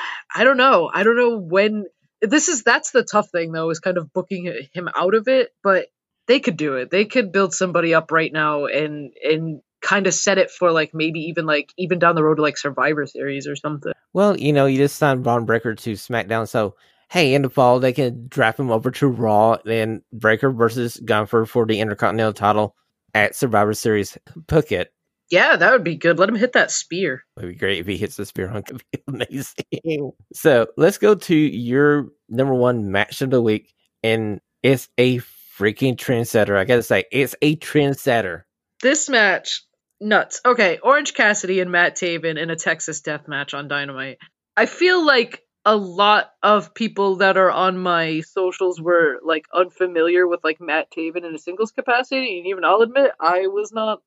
C: I don't know. I don't know when, this is, that's the tough thing though, is kind of booking him out of it, but they could do it. They could build somebody up right now and, and, kind of set it for like maybe even like even down the road to like Survivor Series or something.
B: Well, you know, you just signed Braun Breaker to SmackDown, so hey, in the fall they can draft him over to Raw, and Breaker versus Gunther for the Intercontinental title at Survivor Series. Book it.
C: Yeah, that would be good. Let him hit that spear.
B: It would be great if he hits the spear. It could be amazing. So let's go to your number one match of the week, and it's a freaking trendsetter. I gotta say, it's a trendsetter.
C: This match, nuts. Okay, Orange Cassidy and Matt Taven in a Texas death match on Dynamite. I feel like a lot of people that are on my socials were like unfamiliar with like Matt Taven in a singles capacity, and even I'll admit I was not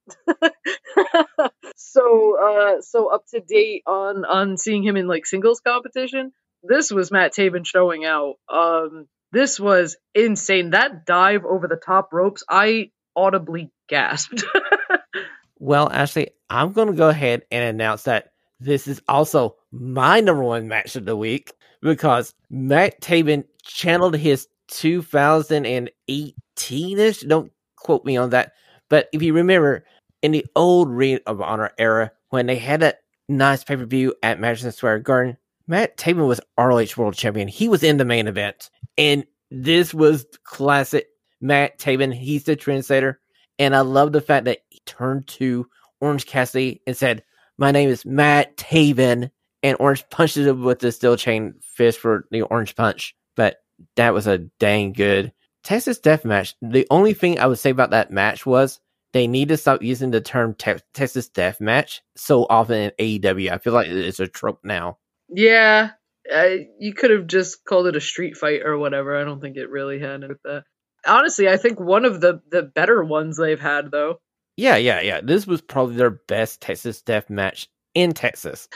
C: so uh so up to date on on seeing him in like singles competition. This was Matt Taven showing out. Um this was insane. That dive over the top ropes, I audibly gasped.
B: Well, Ashley, I'm going to go ahead and announce that this is also my number one match of the week, because Matt Taven channeled his two thousand eighteen-ish, don't quote me on that, but if you remember, in the old Ring of Honor era, when they had that nice pay-per-view at Madison Square Garden, Matt Taven was R O H World Champion. He was in the main event, and this was classic Matt Taven, he's the trendsetter. And I love the fact that he turned to Orange Cassidy and said, "My name is Matt Taven." And Orange punched him with the steel chain fist for the Orange Punch. But that was a dang good Texas Death Match. The only thing I would say about that match was they need to stop using the term te- Texas Death Match so often in A E W. I feel like it's a trope now.
C: Yeah, uh, you could have just called it a street fight or whatever. I don't think it really had with that. Honestly, I think one of the, the better ones they've had, though.
B: Yeah, yeah, yeah. This was probably their best Texas Death Match in Texas.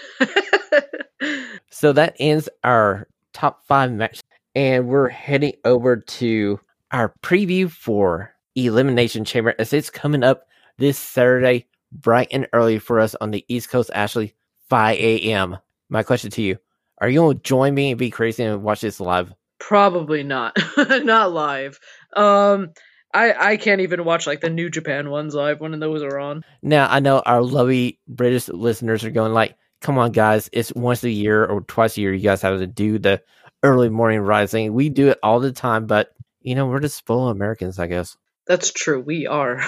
B: So that ends our top five matches. And we're heading over to our preview for Elimination Chamber as it's coming up this Saturday, bright and early for us on the East Coast, Ashley, five a.m. My question to you, are you going to join me and be crazy and watch this live?
C: Probably not. Not live. Um, I, I can't even watch like the New Japan ones live when those are on.
B: Now, I know our lovely British listeners are going like, come on, guys, it's once a year or twice a year you guys have to do the early morning rising. We do it all the time, but, you know, we're just spoiled Americans, I guess.
C: That's true. We are.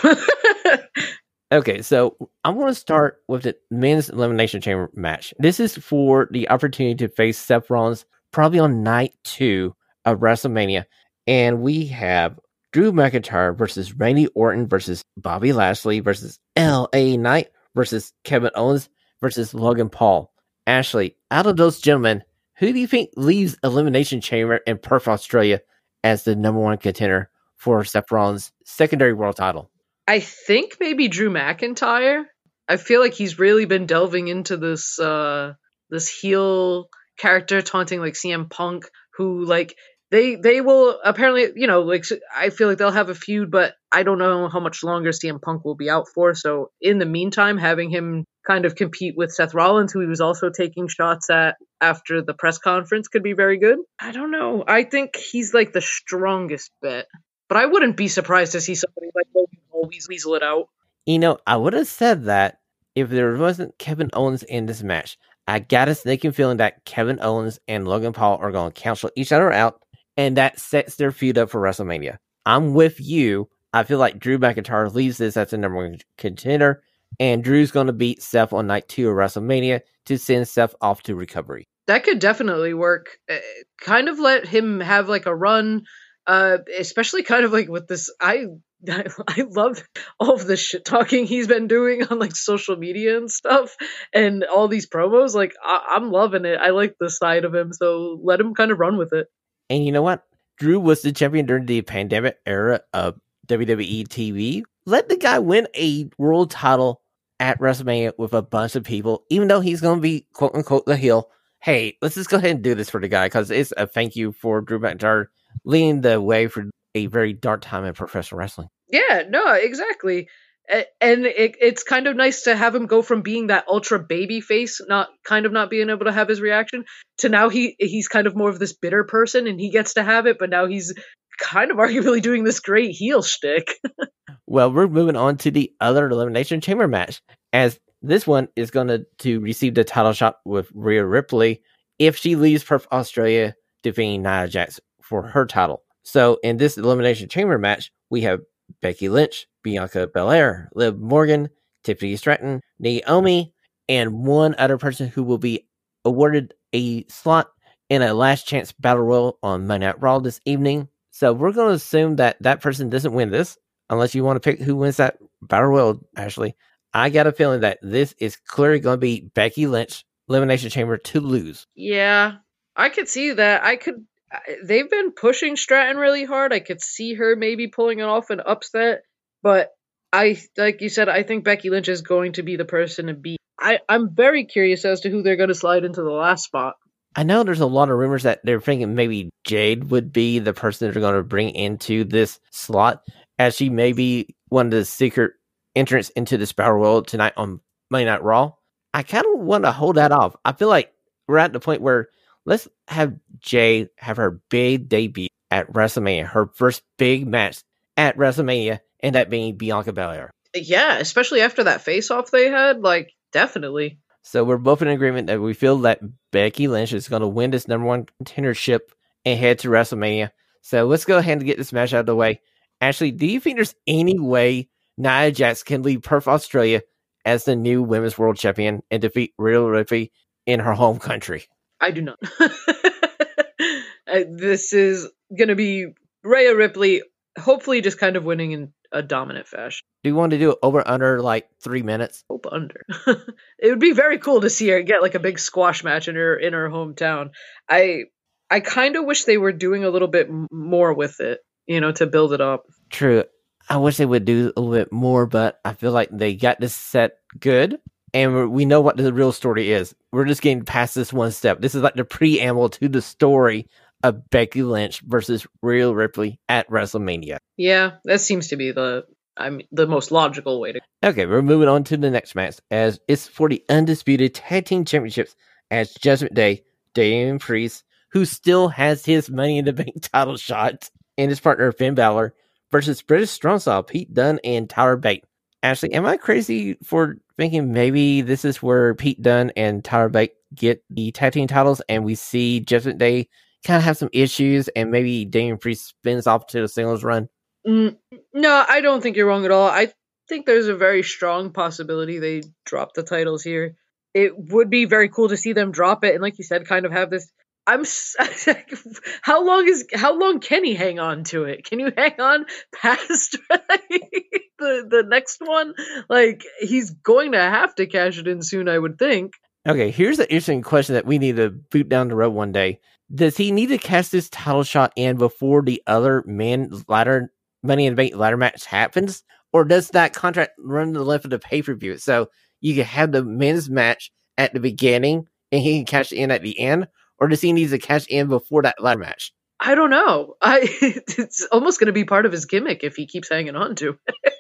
B: Okay, so I'm going to start with the men's Elimination Chamber match. This is for the opportunity to face Seth Rollins probably on night two of WrestleMania. And we have Drew McIntyre versus Randy Orton versus Bobby Lashley versus L A Knight versus Kevin Owens versus Logan Paul. Ashley, out of those gentlemen, who do you think leaves Elimination Chamber in Perth, Australia as the number one contender for Seth Rollins' secondary world title?
C: I think maybe Drew McIntyre. I feel like he's really been delving into this uh, this heel character, taunting like C M Punk, who like they they will apparently, you know, like I feel like they'll have a feud, but I don't know how much longer C M Punk will be out for. So in the meantime, having him kind of compete with Seth Rollins, who he was also taking shots at after the press conference, could be very good. I don't know. I think he's like the strongest bet. But I wouldn't be surprised to see somebody like Logan Paul weasel it out.
B: You know, I would have said that if there wasn't Kevin Owens in this match. I got a sneaking feeling that Kevin Owens and Logan Paul are going to cancel each other out, and that sets their feud up for WrestleMania. I'm with you. I feel like Drew McIntyre leaves this as the number one contender, and Drew's going to beat Seth on night two of WrestleMania to send Seth off to recovery.
C: That could definitely work. Uh, kind of let him have like a run. Uh, especially kind of like with this, I, I I love all of the shit talking he's been doing on like social media and stuff, and all these promos. Like I, I'm loving it. I like the side of him, so let him kind of run with it.
B: And you know what? Drew was the champion during the pandemic era of W W E T V. Let the guy win a world title at WrestleMania with a bunch of people, even though he's going to be quote unquote the heel. Hey, let's just go ahead and do this for the guy because it's a thank you for Drew McIntyre leading the way for a very dark time in professional wrestling.
C: Yeah, no, exactly. And it, it's kind of nice to have him go from being that ultra baby face, not kind of not being able to have his reaction, to now he he's kind of more of this bitter person and he gets to have it, but now he's kind of arguably doing this great heel shtick.
B: Well, we're moving on to the other Elimination Chamber match, as this one is going to, to receive the title shot with Rhea Ripley if she leaves Perth, Australia, defeating Nia Jax for her title. So in this Elimination Chamber match, we have Becky Lynch, Bianca Belair, Liv Morgan, Tiffany Stratton, Naomi, and one other person who will be awarded a slot in a last chance battle royal on Monday Night Raw this evening. So we're going to assume that that person doesn't win this, unless you want to pick who wins that battle royal, Ashley. I got a feeling that this is clearly going to be Becky Lynch, Elimination Chamber, to lose.
C: Yeah, I could see that. I could. They've been pushing Stratton really hard. I could see her maybe pulling it off an upset, but I, like you said, I think Becky Lynch is going to be the person to beat. I, I'm very curious as to who they're going to slide into the last spot.
B: I know there's a lot of rumors that they're thinking maybe Jade would be the person that they're going to bring into this slot, as she may be one of the secret entrants into this battle royal tonight on Monday Night Raw. I kind of want to hold that off. I feel like we're at the point where let's have Jade have her big debut at WrestleMania, her first big match at WrestleMania, and that being Bianca Belair.
C: Yeah, especially after that face-off they had, like, definitely.
B: So we're both in agreement that we feel that Becky Lynch is going to win this number one contendership and head to WrestleMania. So let's go ahead and get this match out of the way. Ashley, do you think there's any way Nia Jax can leave Perth, Australia as the new women's world champion and defeat Rhea Ripley in her home country?
C: I do not. This is going to be Rhea Ripley, hopefully just kind of winning in a dominant fashion.
B: Do you want to do it over under like three minutes?
C: Hope under. It would be very cool to see her get like a big squash match in her in her hometown. I I kind of wish they were doing a little bit more with it, you know, to build it up.
B: True. I wish they would do a little bit more, but I feel like they got this set good, and we know what the real story is. We're just getting past this one step. This is like the preamble to the story of Becky Lynch versus Rhea Ripley at WrestleMania.
C: Yeah, that seems to be the I mean the most logical way to.
B: Okay, we're moving on to the next match, as it's for the undisputed tag team championships as Judgment Day, Damian Priest, who still has his Money in the Bank title shot, and his partner Finn Balor versus British Strong Style Pete Dunne and Tyler Bate. Ashley, am I crazy for thinking maybe this is where Pete Dunne and Tyler Bate get the tag team titles, and we see Judgment Day kind of have some issues, and maybe Damian Priest spins off to the singles run?
C: Mm, no, I don't think you're wrong at all. I think there's a very strong possibility they drop the titles here. It would be very cool to see them drop it, and like you said, kind of have this. I'm. How long is? How long can he hang on to it? Can you hang on past the the next one? Like, he's going to have to cash it in soon, I would think.
B: Okay, here's an interesting question that we need to boot down the road one day. Does he need to cash this title shot in before the other men's ladder Money in the Bank ladder match happens, or does that contract run the length of the pay per view? So you can have the men's match at the beginning and he can cash in at the end, or does he need to cash in before that ladder match?
C: I don't know. I it's almost going to be part of his gimmick if he keeps hanging on to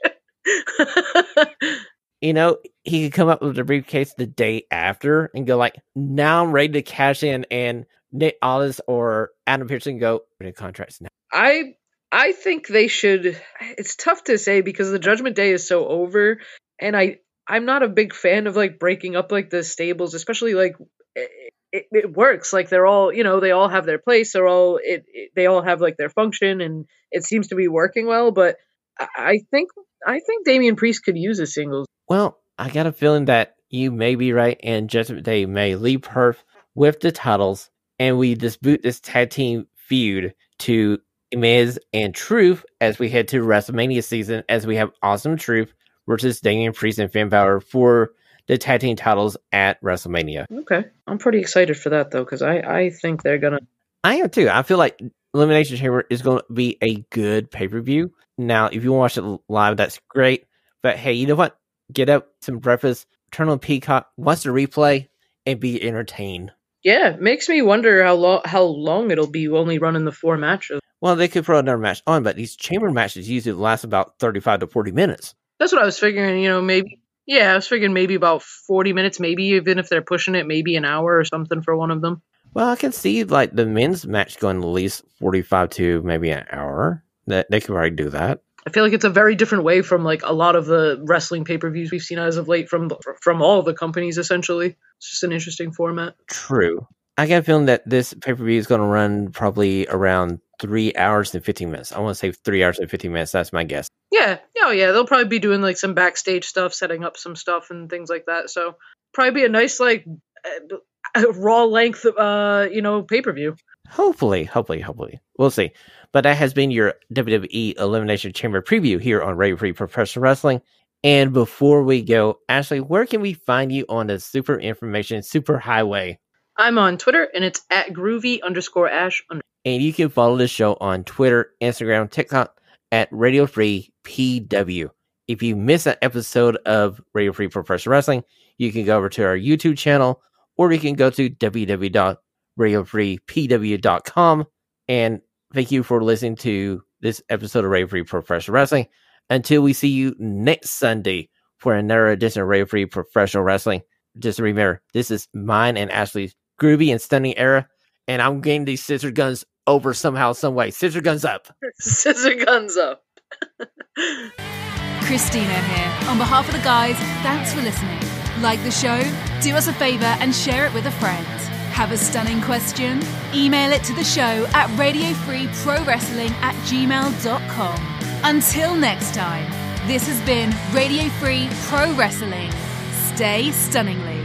C: it.
B: You know, he could come up with a briefcase the day after and go like, now I'm ready to cash in, and Nick Aldis or Adam Pearce can go, the contracts now.
C: I I think they should. It's tough to say because the Judgment Day is so over, and I I'm not a big fan of like breaking up like the stables, especially like it, it, it works. Like they're all, you know, they all have their place. They're all it, it they all have like their function, and it seems to be working well. But I, I think I think Damian Priest could use a singles.
B: Well, I got a feeling that you may be right, and Judgment Day may leave Perth with the titles, and we just boot this tag team feud to Miz and Truth as we head to WrestleMania season, as we have Awesome Truth versus Damian Priest and Finn Balor for the tag team titles at WrestleMania.
C: Okay, I'm pretty excited for that though, because I, I think they're gonna.
B: I am too. I feel like Elimination Chamber is going to be a good pay per view. Now, if you want to watch it live, that's great. But hey, you know what? Get up some breakfast, turn on Peacock, watch the replay, and be entertained.
C: Yeah, makes me wonder how long how long it'll be only running the four matches.
B: Well, they could throw another match on, but these chamber matches usually last about thirty-five to forty minutes.
C: That's what I was figuring, you know, maybe, yeah, I was figuring maybe about forty minutes, maybe even if they're pushing it, maybe an hour or something for one of them.
B: Well, I can see, like, the men's match going at least forty-five to maybe an hour. That they could probably do that.
C: I feel like it's a very different way from, like, a lot of the wrestling pay-per-views we've seen as of late from from all the companies, essentially. It's just an interesting format.
B: True. I got a feeling that this pay-per-view is going to run probably around three hours and fifteen minutes. I want to say three hours and fifteen minutes. That's my guess.
C: Yeah. Oh, yeah. They'll probably be doing, like, some backstage stuff, setting up some stuff and things like that. So, probably be a nice, like, uh, raw-length, uh, you know, pay-per-view.
B: Hopefully, hopefully, hopefully. We'll see. But that has been your W W E Elimination Chamber preview here on Radio Free Professional Wrestling. And before we go, Ashley, where can we find you on the super information super highway?
C: I'm on Twitter, and it's at groovy underscore ash. Under-
B: and you can follow the show on Twitter, Instagram, TikTok at Radio Free P W. If you miss an episode of Radio Free Professional Wrestling, you can go over to our YouTube channel, or you can go to w w w dot radio free p w dot com. And thank you for listening to this episode of Radio Free Professional Wrestling. Until we see you next Sunday for another edition of Radio Free Professional Wrestling. Just remember, this is mine and Ashley's groovy and stunning era, and I'm getting these scissor guns over somehow, some way. Scissor guns up.
C: Scissor guns up.
A: Christina here. On behalf of the guys, thanks for listening. Like the show? Do us a favor and share it with a friend. Have a stunning question? Email it to the show at radio free pro wrestling at gmail dot com. Until next time, this has been Radio Free Pro Wrestling. Stay stunningly.